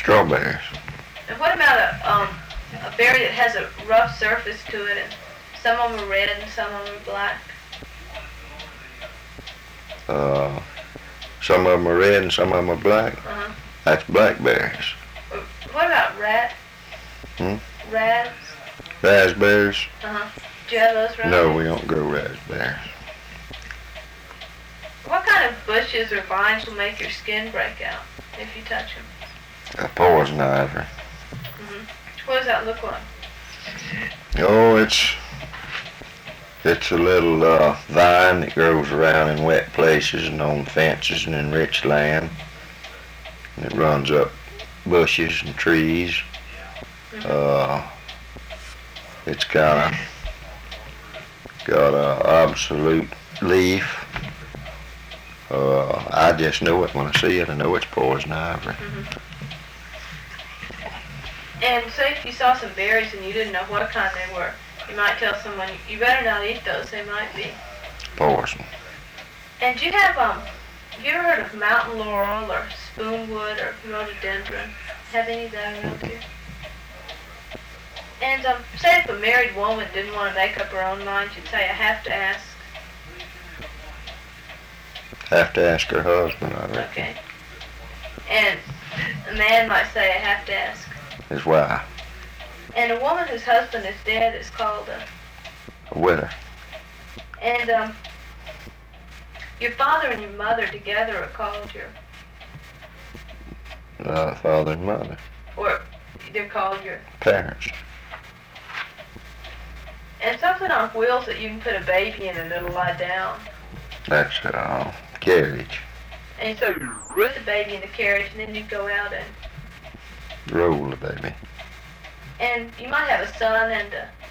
Strawberries. And what about a berry that has a rough surface to it, and some of them are red and some of them are black? Some of them are red and some of them are black. Uh-huh. That's blackberries. What about rads? Raspberries? Uh-huh. Do you have those around? No, we don't grow raspberries. What kind of bushes or vines will make your skin break out if you touch them? A poison ivy. Mm-hmm. What does that look like? Oh, it's a little vine that grows around in wet places and on fences and in rich land. And it runs up bushes and trees. Mm-hmm. It's got a absolute leaf. I just know it when I see it. I know it's poison ivy. Mm-hmm. And say if you saw some berries and you didn't know what kind they were, you might tell someone, you better not eat those, they might be poison. And do you have you ever heard of mountain laurel or spoonwood or rhododendron? Have any of that around here? And say if a married woman didn't want to make up her own mind, you'd say, I have to ask. Have to ask her husband, I reckon. Okay. And a man might say, I have to ask his wife. And a woman whose husband is dead is called a widow. And your father and your mother together are called your father and mother. Or they're called your parents. And something on wheels that you can put a baby in and it'll lie down. That's carriage. And so you put the baby in the carriage and then you go out and roll the baby. And you might have a son and